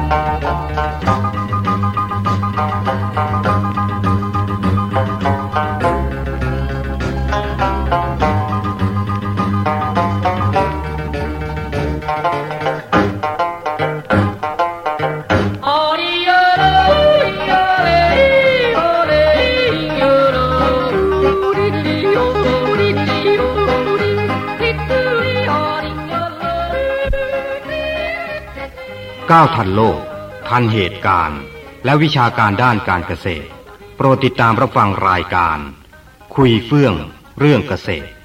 ก้าวทันโลกทันเหตุการณ์และวิชาการด้านการเกษตรโปรดติดตามรับฟังรายการคุยเฟื่องเรื่องเกษตร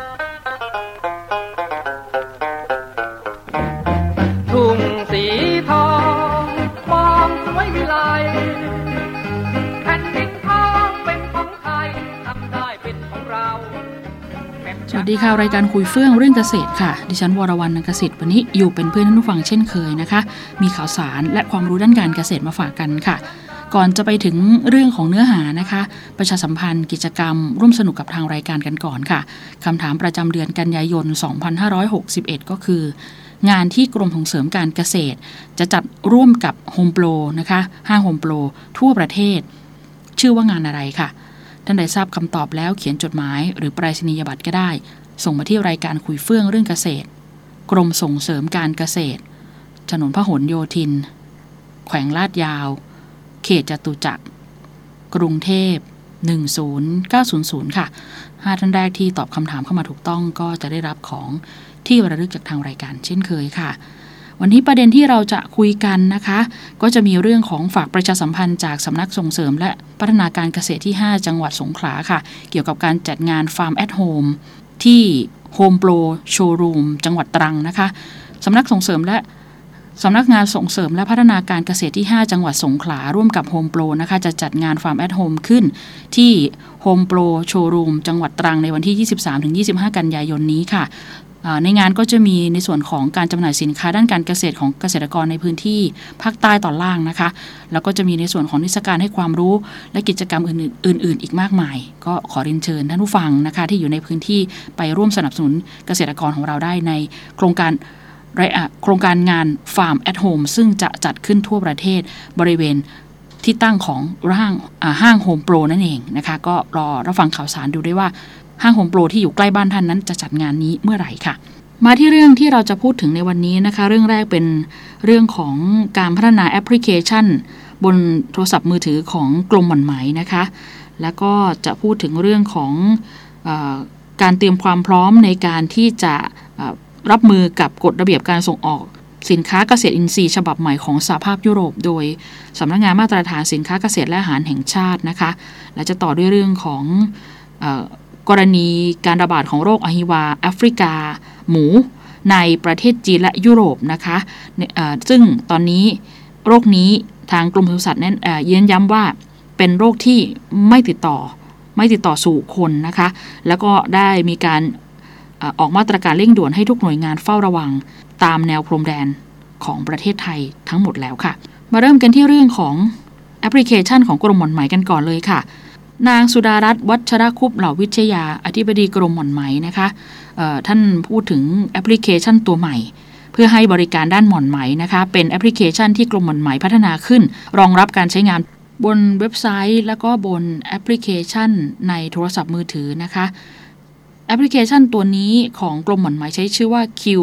ทุ่งสีทองมองสวยวิไลแผ่นดินทองเป็นของไทยทำได้เป็นของเราสวัสดีค่ะรายการคุยเฟื่องเรื่องเกษตรค่ะดิฉันวรวรรณเกษตรวันนี้อยู่เป็นเพื่อนท่านผู้ฟังเช่นเคยนะคะมีข่าวสารและความรู้ด้านการเกษตรมาฝากกันค่ะก่อนจะไปถึงเรื่องของเนื้อหานะคะประชาสัมพันธ์กิจกรรมร่วมสนุกกับทางรายการกันก่อนค่ะคำถามประจำเดือนกันยายน 2561 ก็คืองานที่กรมส่งเสริมการเกษตรจะจัดร่วมกับโฮมโปรนะคะห้างโฮมโปรทั่วประเทศชื่อว่างานอะไรค่ะท่านใดทราบคำตอบแล้วเขียนจดหมายหรือไปรษณียบัตรก็ได้ส่งมาที่รายการคุยเฟื่องเรื่องเกษตรกรมส่งเสริมการเกษตรถนนพหลโยธินแขวงลาดยาวเขตจตุจักรกรุงเทพ10900ค่ะ5ท่านแรกที่ตอบคำถามเข้ามาถูกต้องก็จะได้รับของที่ระลึกจากทางรายการเช่นเคยค่ะวันนี้ประเด็นที่เราจะคุยกันนะคะก็จะมีเรื่องของฝากประชาสัมพันธ์จากสำนักส่งเสริมและพัฒนาการเกษตรที่5จังหวัดสงขลาค่ะเกี่ยวกับการจัดงาน Farm at Home ที่ Home Pro Showroom จังหวัดตรังนะคะสำนักส่งเสริมและสำนักงานส่งเสริมและพัฒนาการเกษตรที่5จังหวัดสงขลาร่วมกับ Home Pro นะคะจะจัดงาน Farm at Home ขึ้นที่ Home Pro Showroom จังหวัดตรังในวันที่ 23-25 กันยายนนี้ค่ะในงานก็จะมีในส่วนของการจำหน่ายสินค้าด้านการเกษตรของเกษตรกรในพื้นที่ภาคใต้ตอนล่างนะคะแล้วก็จะมีในส่วนของนิทรรศการให้ความรู้และกิจกรรมอื่นอีกมากมายก็ขอเรียนเชิญท่านผู้ฟังนะคะที่อยู่ในพื้นที่ไปร่วมสนับสนุนเกษตรกรของเราได้ในโครงการงาน Farm at Home ซึ่งจะจัดขึ้นทั่วประเทศบริเวณที่ตั้งของห้าง Home Pro นั่นเองนะคะก็รอรับฟังข่าวสารดูด้วยว่าห้างโฮมโปรที่อยู่ใกล้บ้านท่านนั้นจะจัดงานนี้เมื่อไหร่ค่ะมาที่เรื่องที่เราจะพูดถึงในวันนี้นะคะเรื่องแรกเป็นเรื่องของการพัฒนาแอปพลิเคชันบนโทรศัพท์มือถือของกรมหม่อนไหมนะคะแล้วก็จะพูดถึงเรื่องของการเตรียมความพร้อมในการที่จะรับมือกับกฎระเบียบการส่งออกสินค้าเกษตรอินทรีย์ฉบับใหม่ของสหภาพยุโรปโดยสำนักงานมาตรฐานสินค้าเกษตรและอาหารแห่งชาตินะคะและจะต่อด้วยเรื่องของกรณีการระบาดของโรคอหิวาแอฟริกาหมูในประเทศจีนและยุโรปนะคะซึ่งตอนนี้โรคนี้ทางกรมปศุสัตว์นั้นยืนย้ำว่าเป็นโรคที่ไม่ติดต่อสู่คนนะคะแล้วก็ได้มีการออกมาตรการเร่งด่วนให้ทุกหน่วยงานเฝ้าระวังตามแนวพรมแดนของประเทศไทยทั้งหมดแล้วค่ะมาเริ่มกันที่เรื่องของแอปพลิเคชันของกรมหม่อนไหมกันก่อนเลยค่ะนางสุดารัตน์วัชรคุปต์เหล่าวิทยาอธิบดีกรมหม่อนไหมนะคะท่านพูดถึงแอปพลิเคชันตัวใหม่เพื่อให้บริการด้านหม่อนไหมนะคะเป็นแอปพลิเคชันที่กรมหม่อนไหมพัฒนาขึ้นรองรับการใช้งานบนเว็บไซต์แล้วก็บนแอปพลิเคชันในโทรศัพท์มือถือนะคะแอปพลิเคชันตัวนี้ของกรมหม่อนไหมใช้ชื่อว่า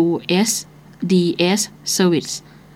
QSDS Service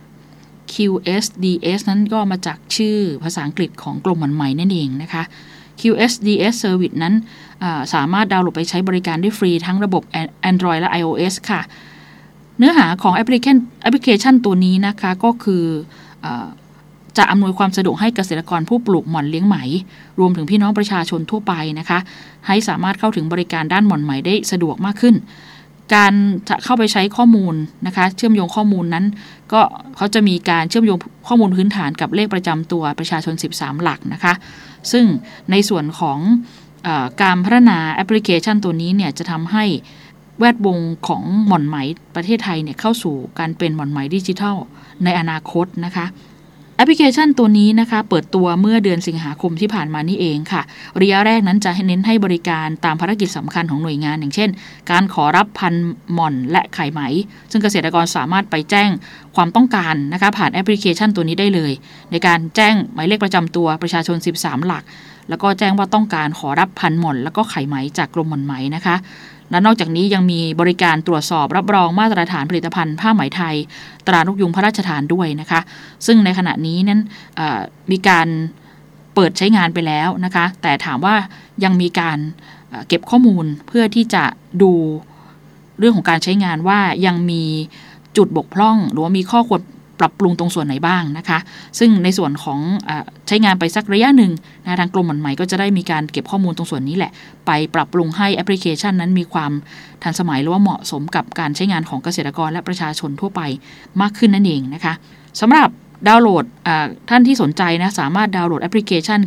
QSDS นั้นก็มาจากชื่อภาษาอังกฤษของกรมหม่อนไหมนั่นเองนะคะQSDS Service นั้นสามารถดาวน์โหลดไปใช้บริการได้ฟรีทั้งระบบ Android และ iOS ค่ะเนื้อหาของแอปพลิเคชันตัวนี้นะคะก็คือจะอำนวยความสะดวกให้เกษตรกรผู้ปลูกหม่อนเลี้ยงไหมรวมถึงพี่น้องประชาชนทั่วไปนะคะให้สามารถเข้าถึงบริการด้านหม่อนไหมได้สะดวกมากขึ้นการจะเข้าไปใช้ข้อมูลนะคะเชื่อมโยงข้อมูลนั้นก็เขาจะมีการเชื่อมโยงข้อมูลพื้นฐานกับเลขประจำตัวประชาชน13หลักนะคะซึ่งในส่วนของการพัฒนาแอปพลิเคชันตัวนี้เนี่ยจะทำให้แวดวงของหม่อนไหมประเทศไทยเนี่ยเข้าสู่การเป็นหม่อนไหมดิจิทัลในอนาคตนะคะแอปพลิเคชันตัวนี้นะคะเปิดตัวเมื่อเดือนสิงหาคมที่ผ่านมานี่เองค่ะระยะแรกนั้นจะเน้นให้บริการตามภารกิจสำคัญของหน่วยงานอย่างเช่นการขอรับพันธุ์หม่อนและไข่ไหมซึ่งเกษตรกรสามารถไปแจ้งความต้องการนะคะผ่านแอปพลิเคชันตัวนี้ได้เลยในการแจ้งหมายเลขประจำตัวประชาชน13หลักแล้วก็แจ้งว่าต้องการขอรับพันธุ์หม่อนแล้วก็ไข่ไหมจากกรมหม่อนไหมนะคะและนอกจากนี้ยังมีบริการตรวจสอบรับรองมาตรฐานผลิตภัณฑ์ผ้าไหมไทยตรานกยุงพระราชทานด้วยนะคะซึ่งในขณะนี้นั้นมีการเปิดใช้งานไปแล้วนะคะแต่ถามว่ายังมีการเก็บข้อมูลเพื่อที่จะดูเรื่องของการใช้งานว่ายังมีจุดบกพร่องหรือว่ามีข้อควรปรับปรุงตรงส่วนไหนบ้างนะคะซึ่งในส่วนของใช้งานไปสักระยะหนึ่งนะทางกรมหม่อนไหมก็จะได้มีการเก็บข้อมูลตรงส่วนนี้แหละไปปรับปรุงให้แอปพลิเคชันนั้นมีความทันสมัยหรือว่าเหมาะสมกับการใช้งานของเกษตรกรและประชาชนทั่วไปมากขึ้นนั่นเองนะคะสำหรับดาวน์โหลดท่านที่สนใจนะสามารถดาวน์โหลดแอปพลิเคชัน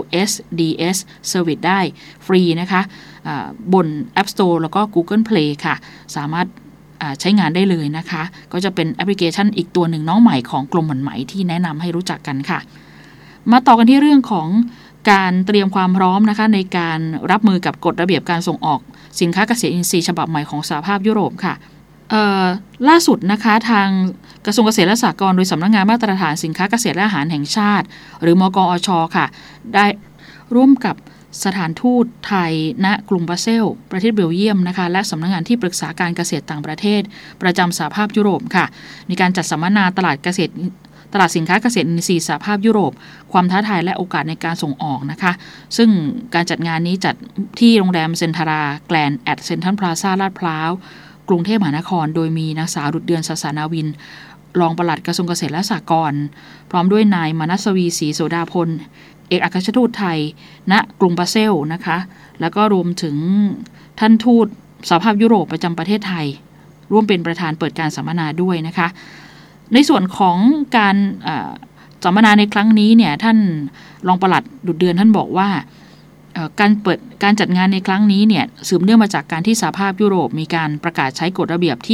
QSDS Service ได้ฟรีนะคะบน App Store แล้วก็ Google Play ค่ะสามารถใช้งานได้เลยนะคะก็จะเป็นแอปพลิเคชันอีกตัวหนึ่งน้องใหม่ของกรมหม่อนไหมที่แนะนำให้รู้จักกันค่ะมาต่อกันที่เรื่องของการเตรียมความพร้อมนะคะในการรับมือกับกฎระเบียบการส่งออกสินค้าเกษตรอินทรีย์ฉบับใหม่ของสหภาพยุโรปค่ะล่าสุดนะคะทางกระทรวงเกษตรและสหกรณ์โดยสำนักงานมาตรฐานสินค้าเกษตรและอาหารแห่งชาติหรือมกอช.ค่ะได้ร่วมกับสถานทูตไทยณกรุงบรัสเซลส์ประเทศเบลเยียมนะคะและสำนักงานที่ปรึกษาการเกษตรต่างประเทศประจำสหภาพยุโรปค่ะมีการจัดสัมมนาตลาดสินค้าเกษตรอินทรีย์สหภาพยุโรปความท้าทายและโอกาสในการส่งออกนะคะซึ่งการจัดงานนี้จัดที่โรงแรมเซนทาราแกลนด์แอดเซ็นทรัลพลาซ่าลาดพร้าวกรุงเทพมหานครโดยมีนางสาวดุจเดือนศาสนาวินรองปลัดกระทรวงเกษตรและสหกรณ์พร้อมด้วยนายมนัสวีศรีโสดาพลเอกอัครราชทูตไทยณกรุงบรัสเซลส์นะคะแล้วก็รวมถึงท่านทูตสหภาพยุโรปประจำประเทศไทยร่วมเป็นประธานเปิดการสัมมนาด้วยนะคะในส่วนของการสัมมนาในครั้งนี้เนี่ยท่านรองปลัดดุจเดือนท่านบอกว่าการจัดงานในครั้งนี้เนี่ยสืบเนื่องมาจากการที่สหภาพยุโรปมีการประกาศใช้กฎระเบียบที่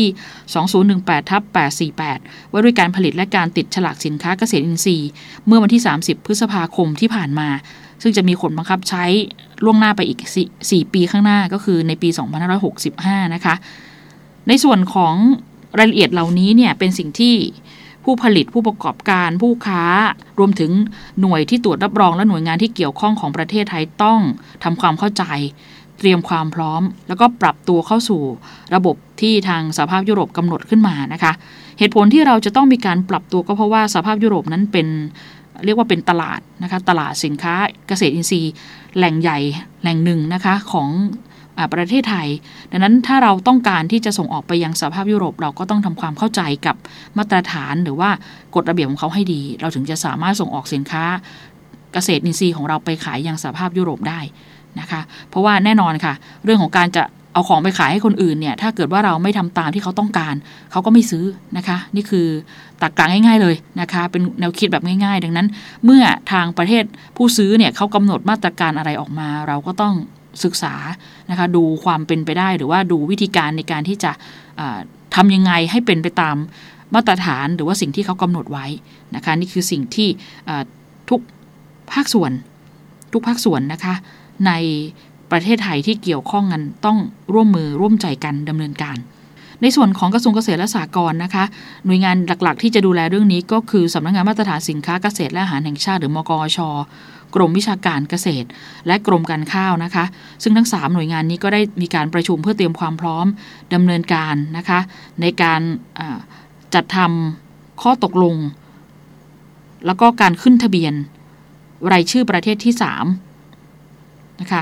2018/848 ว่าด้วยการผลิตและการติดฉลากสินค้าเกษตรอินทรีย์เมื่อวันที่30พฤษภาคมที่ผ่านมาซึ่งจะมีผลบังคับใช้ล่วงหน้าไปอีก4ปีข้างหน้าก็คือในปี2565นะคะในส่วนของรายละเอียดเหล่านี้เนี่ยเป็นสิ่งที่ผู้ผลิตผู้ประกอบการผู้ค้ารวมถึงหน่วยที่ตรวจรับรองและหน่วยงานที่เกี่ยวข้องของประเทศไทยต้องทำความเข้าใจเตรียมความพร้อมแล้วก็ปรับตัวเข้าสู่ระบบที่ทางสหภาพยุโรปกำหนดขึ้นมานะคะเหตุผลที่เราจะต้องมีการปรับตัวก็เพราะว่าสหภาพยุโรปนั้นเป็นเรียกว่าเป็นตลาดนะคะตลาดสินค้าเกษตรอินทรีย์แหล่งใหญ่แหล่งหนึ่งนะคะของประเทศไทยดังนั้นถ้าเราต้องการที่จะส่งออกไปยังสหภาพยุโรปเราก็ต้องทำความเข้าใจกับมาตรฐานหรือว่ากฎระเบียบของเขาให้ดีเราถึงจะสามารถส่งออกสินค้าเกษตรอินทรีย์ของเราไปขายยังสหภาพยุโรปได้นะคะเพราะว่าแน่นอนค่ะเรื่องของการจะเอาของไปขายให้คนอื่นเนี่ยถ้าเกิดว่าเราไม่ทำตามที่เขาต้องการเขาก็ไม่ซื้อนะคะนี่คือตรรกะง่ายๆเลยนะคะเป็นแนวคิดแบบง่ายๆดังนั้นเมื่อทางประเทศผู้ซื้อเนี่ยเขากำหนดมาตรการอะไรออกมาเราก็ต้องศึกษานะคะดูความเป็นไปได้หรือว่าดูวิธีการในการที่จะทำยังไงให้เป็นไปตามมาตรฐานหรือว่าสิ่งที่เขากำหนดไว้นะคะนี่คือสิ่งที่ทุกภาคส่วนนะคะในประเทศไทยที่เกี่ยวข้องกันต้องร่วมมือร่วมใจกันดำเนินการในส่วนของกระทรวงเกษตรและสหกรณ์นะคะหน่วยงานหลักๆที่จะดูแลเรื่องนี้ก็คือสำนักงานมาตรฐานสินค้าเกษตรและอาหารแห่งชาติหรือมกอช.กรมวิชาการเกษตรและกรมการข้าวนะคะซึ่งทั้ง3หน่วยงานนี้ก็ได้มีการประชุมเพื่อเตรียมความพร้อมดำเนินการนะคะในการจัดทำข้อตกลงแล้วก็การขึ้นทะเบียนรายชื่อประเทศที่3นะคะ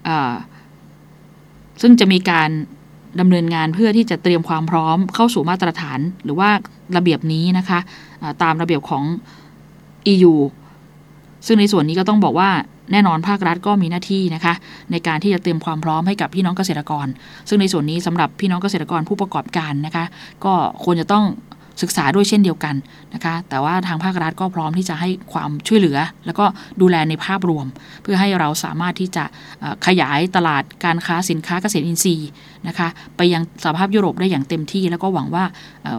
ซึ่งจะมีการดำเนินงานเพื่อที่จะเตรียมความพร้อมเข้าสู่มาตรฐานหรือว่าระเบียบนี้นะคะตามระเบียบของ EU ซึ่งในส่วนนี้ก็ต้องบอกว่าแน่นอนภาครัฐก็มีหน้าที่นะคะในการที่จะเตรียมความพร้อมให้กับพี่น้องเกษตรกรซึ่งในส่วนนี้สำหรับพี่น้องเกษตรกรผู้ประกอบการนะคะก็ควรจะต้องศึกษาด้วยเช่นเดียวกันนะคะแต่ว่าทางภาครัฐก็พร้อมที่จะให้ความช่วยเหลือแล้วก็ดูแลในภาพรวมเพื่อให้เราสามารถที่จะขยายตลาดการค้าสินค้าเกษตรอินทรีย์นะคะไปยังสหภาพยุโรปได้อย่างเต็มที่แล้วก็หวังว่า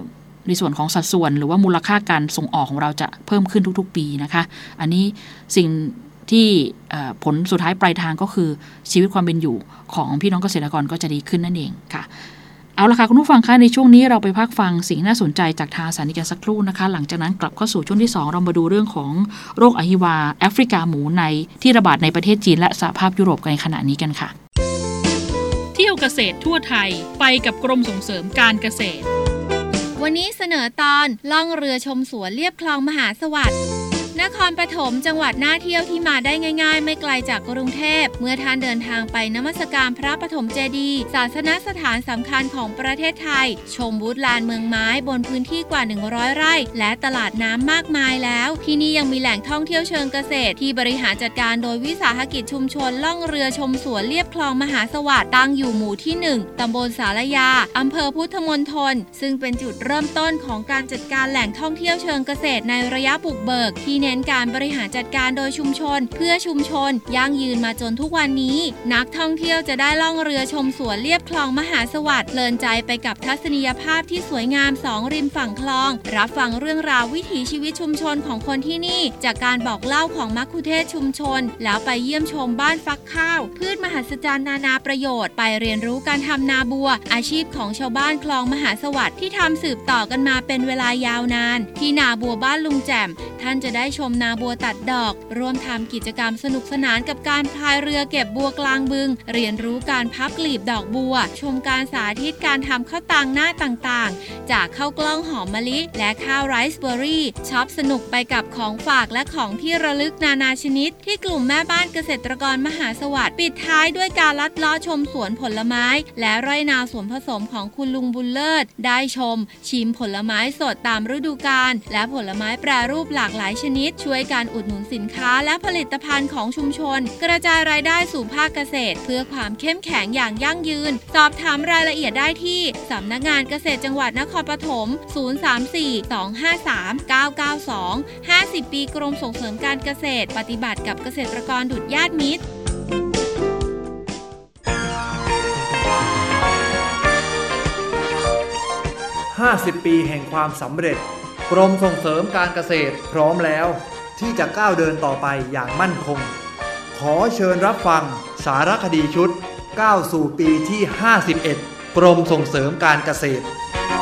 ในส่วนของสัดส่วนหรือว่ามูลค่าการส่งออกของเราจะเพิ่มขึ้นทุกๆปีนะคะอันนี้สิ่งที่ผลสุดท้ายปลายทางก็คือชีวิตความเป็นอยู่ของพี่น้องเกษตรกรก็จะดีขึ้นนั่นเองค่ะเอาละค่ะคุณผู้ฟังคะในช่วงนี้เราไปพักฟังสิ่งน่าสนใจจากทางสถานีกันสักครู่นะคะหลังจากนั้นกลับเข้าสู่ช่วงที่2เรามาดูเรื่องของโรคอหิวาแอฟริกาหมูในที่ระบาดในประเทศจีนและสหภาพยุโรปในขณะนี้กันค่ะเที่ยวเกษตรทั่วไทยไปกับกรมส่งเสริมการเกษตรวันนี้เสนอตอนล่องเรือชมสวนเลียบคลองมหาสวัสดิ์นครปฐมจังหวัดน่าเที่ยวที่มาได้ง่ายๆไม่ไกลจากกรุงเทพเมื่อท่านเดินทางไปนมัสการพระปฐมเจดีย์ศาสนสถานสำคัญของประเทศไทยชมบูธลานเมืองไม้บนพื้นที่กว่า100ไร่และตลาดน้ำมากมายแล้วที่นี่ยังมีแหล่งท่องเที่ยวเชิงเกษตรที่บริหารจัดการโดยวิสาหกิจชุมชนล่องเรือชมสวนเลียบคลองมหาสวัสดิ์ตั้งอยู่หมู่ที่1ตำบลสารยาอำเภอพุทธมณฑลซึ่งเป็นจุดเริ่มต้นของการจัดการแหล่งท่องเที่ยวเชิงเกษตรในระยะบุกเบิกที่เน้นการบริหารจัดการโดยชุมชนเพื่อชุมชนยั่งยืนมาจนทุกวันนี้นักท่องเที่ยวจะได้ล่องเรือชมสวนเลียบคลองมหาสวัสดิ์เพลินใจไปกับทัศนียภาพที่สวยงาม2ริมฝั่งคลองรับฟังเรื่องราววิถีชีวิตชุมชนของคนที่นี่จากการบอกเล่าของมัคคุเทศก์ชุมชนแล้วไปเยี่ยมชมบ้านฟักข้าวพืชมหัศจรรย์นานาประโยชน์ไปเรียนรู้การทำนาบัวอาชีพของชาวบ้านคลองมหาสวัสดิ์ที่ทำสืบต่อกันมาเป็นเวลายาวนานที่นาบัวบ้านลุงแจ่มท่านจะได้ชมนาบัวตัดดอกร่วมทำกิจกรรมสนุกสนานกับการพายเรือเก็บบัวกลางบึงเรียนรู้การพับกลีบดอกบัวชมการสาธิตการทำข้าวตังหน้าต่างๆจากข้าวกล้องหอมมะลิและข้าวไรซ์เบอร์รี่ช็อปสนุกไปกับของฝากและของที่ระลึกนานาชนิดที่กลุ่มแม่บ้านเกษตรกรมหาสวัสดิ์ปิดท้ายด้วยการลัดเลาะชมสวนผลไม้และไร่นาสวนผสมของคุณลุงบุญเลิศได้ชมชิมผลไม้สดตามฤดูกาลและผลไม้แปรรูปหลากหลายชนิดช่วยการอุดหนุนสินค้าและผลิตภัณฑ์ของชุมชนกระจายรายได้สู่ภาคเกษตรเพื่อความเข้มแข็งอย่างยั่งยืนสอบถามรายละเอียดได้ที่สำนักงานเกษตรจังหวัดนครปฐม034-253-992 50 ปีกรมส่งเสริมการเกษตรปฏิบัติกับเกษตรกรดุจญาติมิตร 50 ปีแห่งความสำเร็จกรมส่งเสริมการเกษตรพร้อมแล้วที่จะก้าวเดินต่อไปอย่างมั่นคงขอเชิญรับฟังสารคดีชุดก้าวสู่ปีที่51กรมส่งเสริมการเกษตร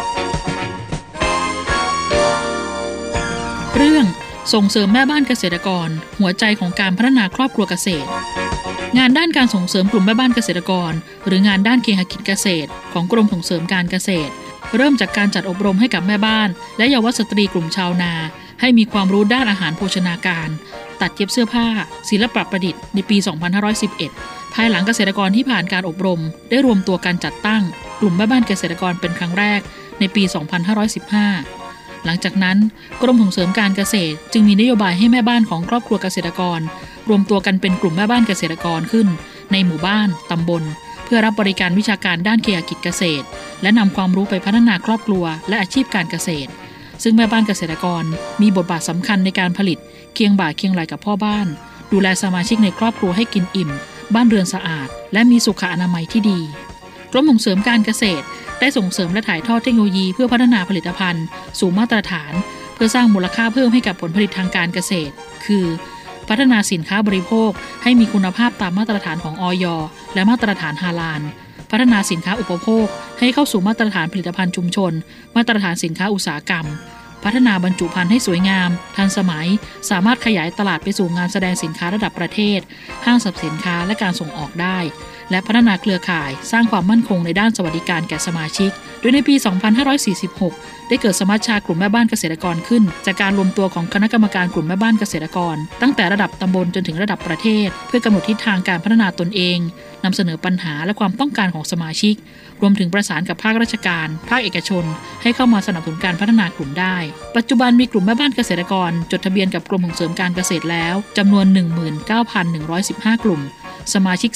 เรื่องส่งเสริมแม่บ้านเกษตรกรหัวใจของการพัฒนาครอบครัวเกษตรงานด้านการส่งเสริมกลุ่มแม่บ้านเกษตรกรหรืองานด้านเคหกิจเกษตรของกรมส่งเสริมการเกษตรเริ่มจากการจัดอบรมให้กับแม่บ้านและเยาวสตรีกลุ่มชาวนาให้มีความรู้ด้านอาหารโภชนาการตัดเย็บเสื้อผ้าศิลปประดิษฐ์ในปี 2511 ภายหลังเกษตรกรที่ผ่านการอบรมได้รวมตัวกันจัดตั้งกลุ่มแม่บ้านเกษตรกรเป็นครั้งแรกในปี 2515 หลังจากนั้นกรมส่งเสริมการเกษตรจึงมีนโยบายให้แม่บ้านของครอบครัวเกษตรกรรวมตัวกันเป็นกลุ่มแม่บ้านเกษตรกรขึ้นในหมู่บ้านตำบลเพื่อรับบริการวิชาการด้านเคหกิจเกษตรและนำความรู้ไปพัฒนาครอบครัวและอาชีพการเกษตรซึ่งแม่บ้านเกษตรกรมีบทบาทสำคัญในการผลิตเคียงบ่าเคียงไหล่กับพ่อบ้านดูแลสมาชิกในครอบครัวให้กินอิ่มบ้านเรือนสะอาดและมีสุขอนามัยที่ดีกรมส่งเสริมการเกษตรได้ส่งเสริมและถ่ายทอดเทคโนโลยีเพื่อพัฒนาผลิตภัณฑ์สู่มาตรฐานเพื่อสร้างมูลค่าเพิ่มให้กับผลผลิตทางการเกษตรคือพัฒนาสินค้าบริโภคให้มีคุณภาพตามมาตรฐานของอย.และมาตรฐานฮาลาลพัฒนาสินค้าอุปโภคให้เข้าสู่มาตรฐานผลิตภัณฑ์ชุมชนมาตรฐานสินค้าอุตสาหกรรมพัฒนาบรรจุภัณฑ์ให้สวยงามทันสมัยสามารถขยายตลาดไปสู่งานแสดงสินค้าระดับประเทศห้างสรรพสินค้าและการส่งออกได้และพัฒนาเครือข่ายสร้างความมั่นคงในด้านสวัสดิการแก่สมาชิกโดยในปี 2546 ได้เกิดสมัชชากลุ่มแม่บ้านเกษตรกรขึ้นจากการรวมตัวของคณะกรรมการกลุ่มแม่บ้านเกษตรกรตั้งแต่ระดับตำบลจนถึงระดับประเทศเพื่อกำหนดทิศทางการพัฒนาตนเองนำเสนอปัญหาและความต้องการของสมาชิกรวมถึงประสานกับภาคราชการภาคเอกชนให้เข้ามาสนับสนุนการพัฒนากลุ่มได้ปัจจุบันมีกลุ่มแม่บ้านเกษตรกรจดทะเบียนกับกรมส่งเสริมการเกษตรแล้วจำนวน 19,115 กลุ่มสมาชิก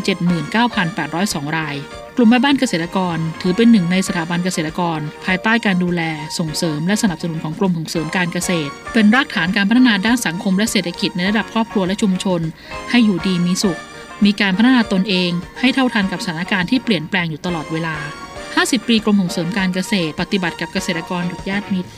479,802 รายกลุ่มแม่บ้านเกษตรกรถือเป็นหนึ่งในสถาบันเกษตรกรภายใต้การดูแลส่งเสริมและสนับสนุนของกรมส่งเสริมการเกษตรเป็นรากฐานการพัฒนาด้านสังคมและเศรษฐกิจในระดับครอบครัวและชุมชนให้อยู่ดีมีสุขมีการพัฒนาตนเองให้เท่าทันกับสถานการณ์ที่เปลี่ยนแปลงอยู่ตลอดเวลา 50 ปีกรมส่งเสริมการเกษตรปฏิบัติกับเกษตรกรดุจญาติมิตร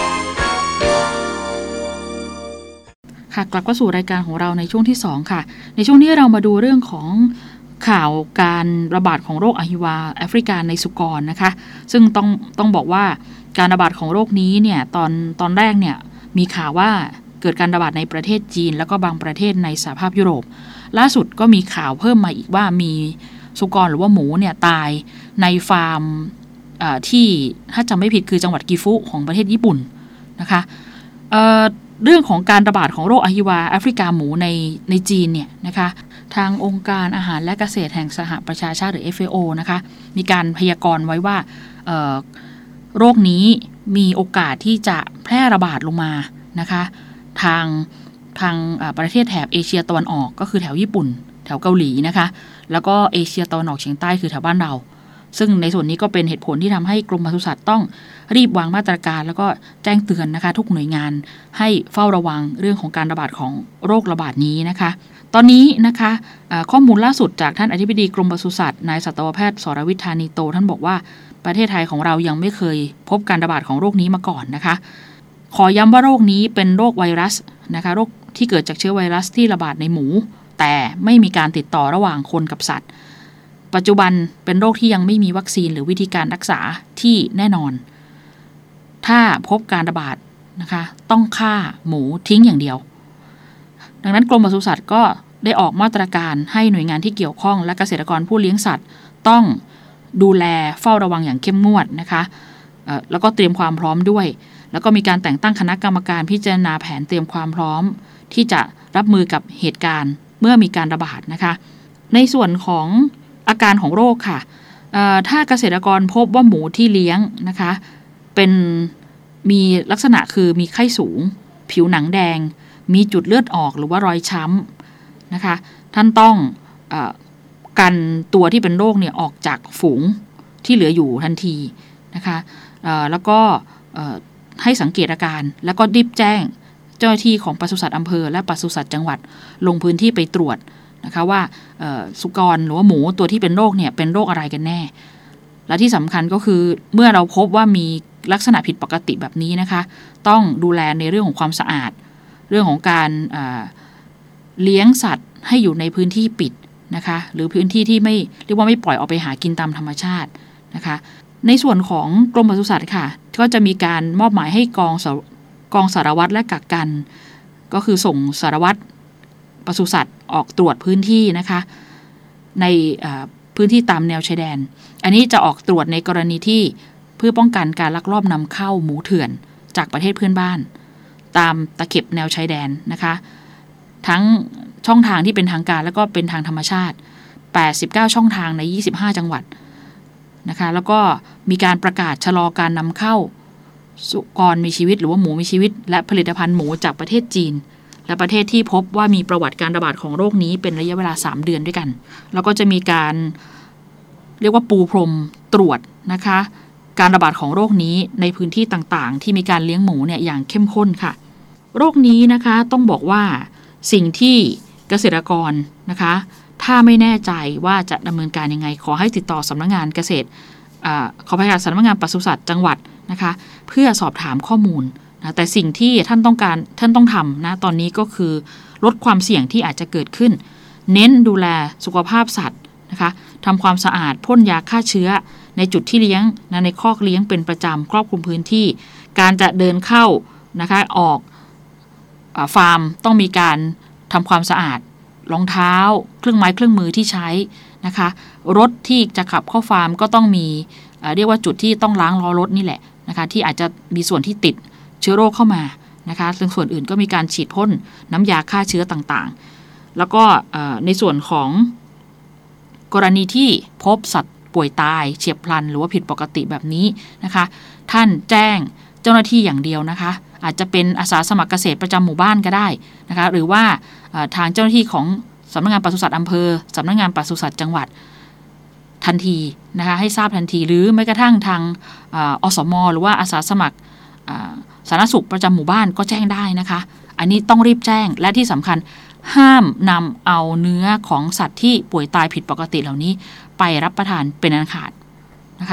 ค่ะกลับเข้าสู่รายการของเราในช่วงที่2ค่ะในช่วงนี้เรามาดูเรื่องของข่าวการระบาดของโรคอหิวาแอฟริกาในสุกรนะคะซึ่งต้องบอกว่าการระบาดของโรคนี้เนี่ยตอนแรกเนี่ยมีข่าวว่าเกิดการระบาดในประเทศจีนแล้วก็บางประเทศในสหภาพยุโรปล่าสุดก็มีข่าวเพิ่มมาอีกว่ามีสุกรหรือว่าหมูเนี่ยตายในฟาร์มที่ถ้าจำไม่ผิดคือจังหวัดกิฟุของประเทศญี่ปุ่นนะคะเรื่องของการระบาดของโรคอหิวาแอฟริกาหมูในจีนเนี่ยนะคะทางองค์การอาหารและเกษตรแห่งสหประชาชาติหรือ FAO นะคะมีการพยากรณ์ไว้ว่าโรคนี้มีโอกาสที่จะแพร่ระบาดลงมานะคะทางประเทศแถบเอเชียตะวันออกก็คือแถวญี่ปุ่นแถวเกาหลีนะคะแล้วก็เอเชียตะวันออกเฉียงใต้คือแถวบ้านเราซึ่งในส่วนนี้ก็เป็นเหตุผลที่ทำให้กรมปศุสัตว์ต้องรีบวางมาตรการแล้วก็แจ้งเตือนนะคะทุกหน่วยงานให้เฝ้าระวังเรื่องของการระบาดของโรคระบาดนี้นะคะตอนนี้นะคะข้อมูลล่าสุดจากท่านอธิบดีกรมปศุสัตว์นายสัตวแพทย์สรวิทย์ธานีโตท่านบอกว่าประเทศไทยของเรายังไม่เคยพบการระบาดของโรคนี้มาก่อนนะคะขอย้ำว่าโรคนี้เป็นโรคไวรัสนะคะโรคที่เกิดจากเชื้อไวรัสที่ระบาดในหมูแต่ไม่มีการติดต่อระหว่างคนกับสัตว์ปัจจุบันเป็นโรคที่ยังไม่มีวัคซีนหรือวิธีการรักษาที่แน่นอนถ้าพบการระบาดนะคะต้องฆ่าหมูทิ้งอย่างเดียวดังนั้นกรมปศุสัตว์ก็ได้ออกมาตรการให้หน่วยงานที่เกี่ยวข้องและเกษตรกรผู้เลี้ยงสัตว์ต้องดูแลเฝ้าระวังอย่างเข้มงวดนะคะแล้วก็เตรียมความพร้อมด้วยแล้วก็มีการแต่งตั้งคณะกรรมการพิจารณาแผนเตรียมความพร้อมที่จะรับมือกับเหตุการณ์เมื่อมีการระบาดนะคะในส่วนของอาการของโรคค่ะถ้าเกษตรกรพบว่าหมูที่เลี้ยงนะคะมีลักษณะคือมีไข้สูงผิวหนังแดงมีจุดเลือดออกหรือว่ารอยช้ำนะคะท่านต้องกันตัวที่เป็นโรคเนี่ยออกจากฝูงที่เหลืออยู่ทันทีนะคะแล้วก็ให้สังเกตอาการแล้วก็รีบแจ้งเจ้าหน้าที่ของปศุสัตว์อำเภอและปศุสัตว์จังหวัดลงพื้นที่ไปตรวจนะคะว่าสุกรหรือว่าหมูตัวที่เป็นโรคเนี่ยเป็นโรคอะไรกันแน่และที่สำคัญก็คือเมื่อเราพบว่ามีลักษณะผิดปกติแบบนี้นะคะต้องดูแลในเรื่องของความสะอาดเรื่องของการเลี้ยงสัตว์ให้อยู่ในพื้นที่ปิดนะคะหรือพื้นที่ที่ไม่เรียกว่าไม่ปล่อยออกไปหากินตามธรรมชาตินะคะในส่วนของกรมปศุสัตว์ค่ะก็จะมีการมอบหมายให้กองสารวัตรและกักกันก็คือส่งสารวัตรปศุสัตว์ออกตรวจพื้นที่นะคะในพื้นที่ตามแนวชายแดนอันนี้จะออกตรวจในกรณีที่เพื่อป้องกันการลักลอบนำเข้าหมูเถื่อนจากประเทศเพื่อนบ้านตามตะเข็บแนวชายแดนนะคะทั้งช่องทางที่เป็นทางการแล้วก็เป็นทางธรรมชาติ89ช่องทางใน25จังหวัดนะคะแล้วก็มีการประกาศชะลอการนำเข้าสุกรมีชีวิตหรือว่าหมูมีชีวิตและผลิตภัณฑ์หมูจากประเทศจีนและประเทศที่พบว่ามีประวัติการระบาดของโรคนี้เป็นระยะเวลา3เดือนด้วยกันแล้วก็จะมีการเรียกว่าปูพรมตรวจนะคะการระบาดของโรคนี้ในพื้นที่ต่างๆที่มีการเลี้ยงหมูเนี่ยอย่างเข้มข้นค่ะโรคนี้นะคะต้องบอกว่าสิ่งที่เกษตรกรนะคะถ้าไม่แน่ใจว่าจะดำเนินการยังไงขอให้ติดต่อสำนักงานเกษตรขอพยาสำนักงานปศุสัตว์จังหวัดนะคะเพื่อสอบถามข้อมูลนะแต่สิ่งที่ท่านต้องทำนะตอนนี้ก็คือลดความเสี่ยงที่อาจจะเกิดขึ้นเน้นดูแลสุขภาพสัตว์นะคะทำความสะอาดพ่นยาฆ่าเชื้อในจุดที่เลี้ยงนะในคอกเลี้ยงเป็นประจำครอบคลุมพื้นที่การจะเดินเข้านะคะออกฟาร์มต้องมีการทำความสะอาดรองเท้าเครื่องไม้เครื่องมือที่ใช้นะคะรถที่จะขับเข้าฟาร์มก็ต้องมีเรียกว่าจุดที่ต้องล้างล้อรถนี่แหละนะคะที่อาจจะมีส่วนที่ติดเชื้อโรคเข้ามานะคะซึ่งส่วนอื่นก็มีการฉีดพ่นน้ำยาฆ่าเชื้อต่างๆแล้วก็ในส่วนของกรณีที่พบสัตว์ป่วยตายเฉียบพลันหรือว่าผิดปกติแบบนี้นะคะท่านแจ้งเจ้าหน้าที่อย่างเดียวนะคะอาจจะเป็นอาสาสมัครเกษตรประจำหมู่บ้านก็ได้นะคะหรือว่าทางเจ้าหน้าที่ของสำนักงานปศุสัตว์อำเภอสำนักงานปศุสัตว์จังหวัดทันทีนะคะให้ทราบทันทีหรือแม้กระทั่งทางอสม.หรือว่าอาสาสมัครสาธารณสุขประจำหมู่บ้านก็แจ้งได้นะคะอันนี้ต้องรีบแจ้งและที่สำคัญห้ามนำเอาเนื้อของสัตว์ที่ป่วยตายผิดปกติเหล่านี้ไปรับประทานเป็นอันขาดนะคะ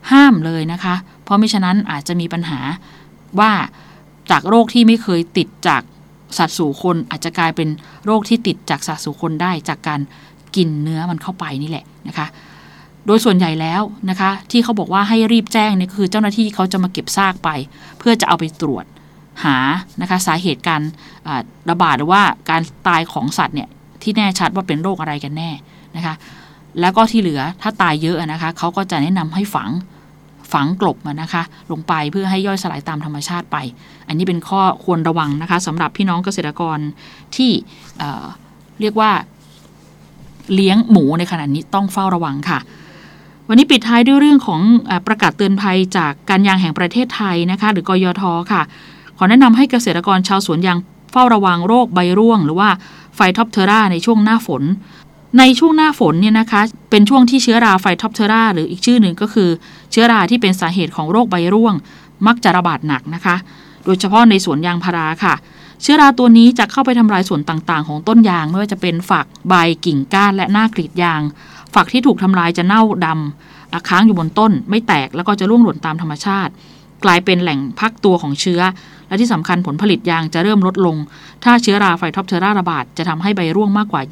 ห้ามเลยนะคะเพราะมิฉะนั้นอาจจะมีปัญหาว่าจากโรคที่ไม่เคยติดจากสัตว์สู่คนอาจจะกลายเป็นโรคที่ติดจากสัตว์สู่คนได้จากการกินเนื้อมันเข้าไปนี่แหละนะคะโดยส่วนใหญ่แล้วนะคะที่เขาบอกว่าให้รีบแจ้งเนี่ยคือเจ้าหน้าที่เขาจะมาเก็บซากไปเพื่อจะเอาไปตรวจหานะคะสาเหตุการระบาดหรือว่าการตายของสัตว์เนี่ยที่แน่ชัดว่าเป็นโรคอะไรกันแน่นะคะแล้วก็ที่เหลือถ้าตายเยอะนะคะเขาก็จะแนะนำให้ฝังกลบมันนะคะลงไปเพื่อให้ย่อยสลายตามธรรมชาติไปอันนี้เป็นข้อควรระวังนะคะสำหรับพี่น้องเกษตรกรที่เรียกว่าเลี้ยงหมูในขณะนี้ต้องเฝ้าระวังค่ะวันนี้ปิดท้ายด้วยเรื่องของประกาศเตือนภัยจากการยางแห่งประเทศไทยนะคะหรือกยท.ค่ะขอแนะนำให้เกษตรกรชาวสวนยางเฝ้าระวังโรคใบร่วงหรือว่าไฟท็อปเทอราในช่วงหน้าฝนในช่วงหน้าฝนเนี่ยนะคะเป็นช่วงที่เชื้อราไฟท็อปเทอราหรืออีกชื่อหนึ่งก็คือเชื้อราที่เป็นสาเหตุของโรคใบร่วงมักจะระบาดหนักนะคะโดยเฉพาะในสวนยางพาราค่ะเชื้อราตัวนี้จะเข้าไปทำลายส่วนต่างๆของต้นยางไม่ว่าจะเป็นฝักใบกิ่งก้านและหน้ากรีดยางฝักที่ถูกทำลายจะเน่าดำค้างอยู่บนต้นไม่แตกแล้วก็จะร่วงหล่นตามธรรมชาติกลายเป็นแหล่งพักตัวของเชื้อและที่สำคัญผลผลิตยางจะเริ่มลดลงถ้าเชื้อราไฟท็อปเทอราระบาดจะทำให้ใบร่วงมากกว่า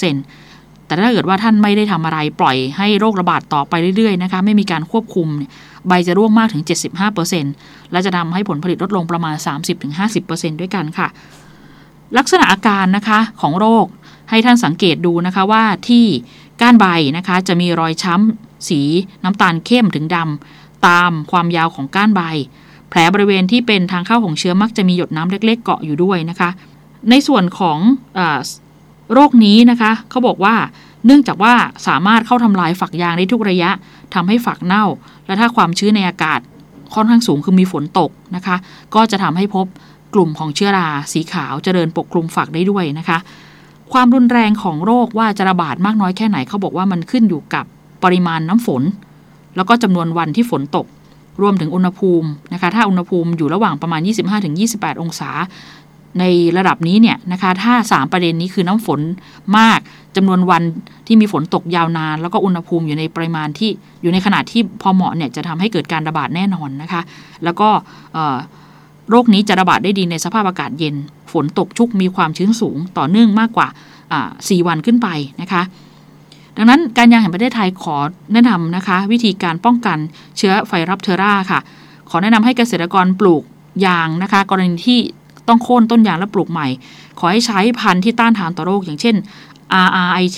20%แต่ถ้าเกิดว่าท่านไม่ได้ทำอะไรปล่อยให้โรคระบาดต่อไปเรื่อยๆนะคะไม่มีการควบคุมใบจะร่วงมากถึง 75% และจะทำให้ผลผลิตลดลงประมาณ 30-50% ด้วยกันค่ะลักษณะอาการนะคะของโรคให้ท่านสังเกตดูนะคะว่าที่ก้านใบนะคะจะมีรอยช้ำสีน้ำตาลเข้มถึงดำตามความยาวของก้านใบแผลบริเวณที่เป็นทางเข้าของเชื้อมักจะมีหยดน้ำเล็กๆเกาะอยู่ด้วยนะคะในส่วนของโรคนี้นะคะเขาบอกว่าเนื่องจากว่าสามารถเข้าทำลายฝักยางได้ทุกระยะทำให้ฝักเน่าและถ้าความชื้นในอากาศค่อนข้างสูงคือมีฝนตกนะคะก็จะทำให้พบกลุ่มของเชื้อราสีขาวเจริญปกคลุมฝักได้ด้วยนะคะความรุนแรงของโรคว่าจะระบาดมากน้อยแค่ไหนเขาบอกว่ามันขึ้นอยู่กับปริมาณน้ำฝนแล้วก็จำนวนวันที่ฝนตกรวมถึงอุณหภูมินะคะถ้าอุณหภูมิอยู่ระหว่างประมาณ 25-28 องศาในระดับนี้เนี่ยนะคะถ้า3ประเด็นนี้คือน้ำฝนมากจำนวนวันที่มีฝนตกยาวนานแล้วก็อุณหภูมิอยู่ในปริมาณที่อยู่ในขนาดที่พอเหมาะเนี่ยจะทำให้เกิดการระบาดแน่นอนนะคะแล้วก็โรคนี้จะระบาดได้ดีในสภาพอากาศเย็นฝนตกชุกมีความชื้นสูงต่อเนื่องมากกว่า4 วันขึ้นไปนะคะดังนั้นการยางแห่งประเทศไทยขอแนะนำนะคะวิธีการป้องกันเชื้อไฟท็อปเทอราค่ะขอแนะนำให้เกษตรกรปลูกยางนะคะกรณีที่ต้องโค่นต้นยางและปลูกใหม่ขอให้ใช้พันธุ์ที่ต้านทานต่อโรคอย่างเช่น RRIT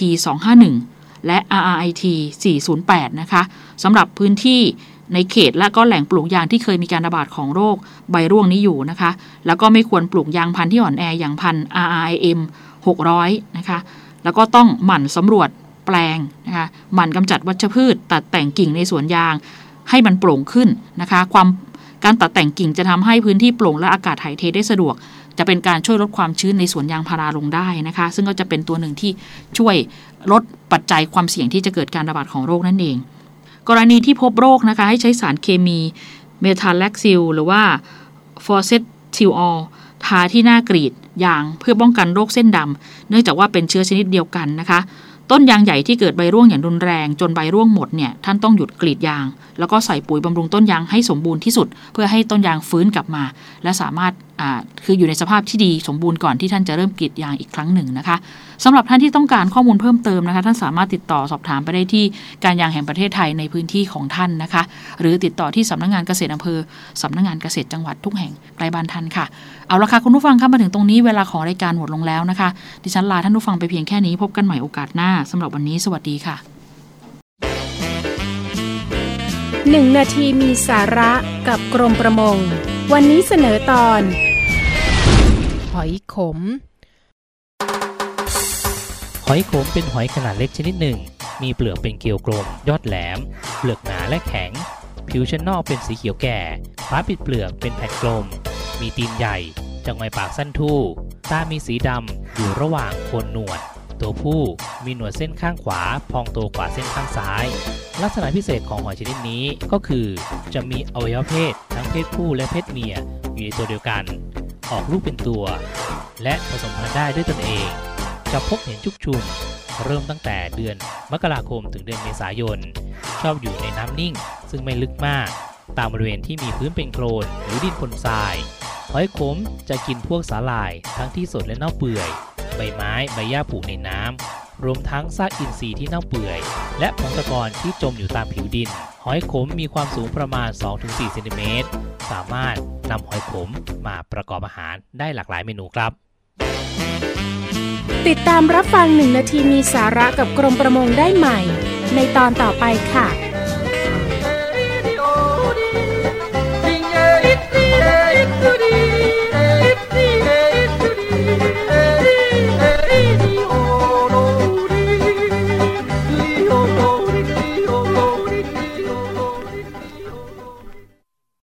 251 และ RRIT 408 นะคะสำหรับพื้นที่ในเขตและก็แหล่งปลูกยางที่เคยมีการระบาดของโรคใบร่วงนี้อยู่นะคะแล้วก็ไม่ควรปลูกยางพันธุ์ที่อ่อนแออย่างพันธุ์ RRIM 600 นะคะแล้วก็ต้องหมั่นสำรวจแปลงนะคะหมั่นกำจัดวัชพืชตัดแต่งกิ่งในสวนยางให้มันโปร่งขึ้นนะคะการตัดแต่งกิ่งจะทำให้พื้นที่โปร่งและอากาศถ่ายเทได้สะดวกจะเป็นการช่วยลดความชื้นในสวนยางพาราลงได้นะคะซึ่งก็จะเป็นตัวหนึ่งที่ช่วยลดปัจจัยความเสี่ยงที่จะเกิดการระบาดของโรคนั่นเองกรณีที่พบโรคนะคะให้ใช้สารเคมีเมทาแล็กซิลหรือว่าฟอร์เซทิลออลทาที่หน้ากรีดยางเพื่อป้องกันโรคเส้นดำเนื่องจากว่าเป็นเชื้อชนิดเดียวกันนะคะต้นยางใหญ่ที่เกิดใบร่วงอย่างรุนแรงจนใบร่วงหมดเนี่ยท่านต้องหยุดกรีดยางแล้วก็ใส่ปุ๋ยบำรุงต้นยางให้สมบูรณ์ที่สุดเพื่อให้ต้นยางฟื้นกลับมาและสามารถคืออยู่ในสภาพที่ดีสมบูรณ์ก่อนที่ท่านจะเริ่มกรีดยางอีกครั้งหนึ่งนะคะสำหรับท่านที่ต้องการข้อมูลเพิ่มเติมนะคะท่านสามารถติดต่อสอบถามไปได้ที่การยางแห่งประเทศไทยในพื้นที่ของท่านนะคะหรือติดต่อที่สำนักงานเกษตรอำเภอสำนักงานเกษตรจังหวัดทุกแห่งใกล้บ้านท่านค่ะเอาละค่ะคุณผู้ฟังครับมาถึงตรงนี้เวลาของรายการหมดลงแล้วนะคะดิฉันลาท่านผู้ฟังไปเพียงแค่นี้พบกันใหม่โอกาสหน้าสำหรับวันนี้สวัสดีค่ะ 1 นาทีมีสาระกับกรมประมงวันนี้เสนอตอนหอยขมหอยขมเป็นหอยขนาดเล็กชนิดหนึ่งมีเปลือกเป็นเกลียวกลมยอดแหลมเปลือกหนาและแข็งผิวชั้นนอกเป็นสีเขียวแก่ฝาปิดเปลือกเป็นแผ่นกลมมีตีนใหญ่จงอยปากสั้นทู่ตามีสีดำอยู่ระหว่างโคนหนวดตัวผู้มีหนวดเส้นข้างขวาพองโตกว่าเส้นข้างซ้ายลักษณะพิเศษของหอยชนิดนี้ก็คือจะมีอวัยวะเพศทั้งเพศผู้และเพศเมียอยู่ในตัวเดียวกันออกลูกเป็นตัวและผสมพันธุ์ได้ด้วยตนเองจะพบเห็นชุกชุมเริ่มตั้งแต่เดือนมกราคมถึงเดือนเมษายนชอบอยู่ในน้ำนิ่งซึ่งไม่ลึกมากตามบริเวณที่มีพื้นเป็นโคลนหรือดินปนทรายหอยขมจะกินพวกสาหร่ายทั้งที่สดและเน่าเปื่อยใบไม้ใบหญ้าผุในน้ำรวมทั้งซากอินทรีย์ที่เน่าเปื่อยและผงตะกอนที่จมอยู่ตามผิวดินหอยขมมีความสูงประมาณ 2-4 เซนติเมตรสามารถนำหอยขมมาประกอบอาหารได้หลากหลายเมนูครับติดตามรับฟัง1 นาทีมีสาระกับกรมประมงได้ใหม่ในตอนต่อไปค่ะ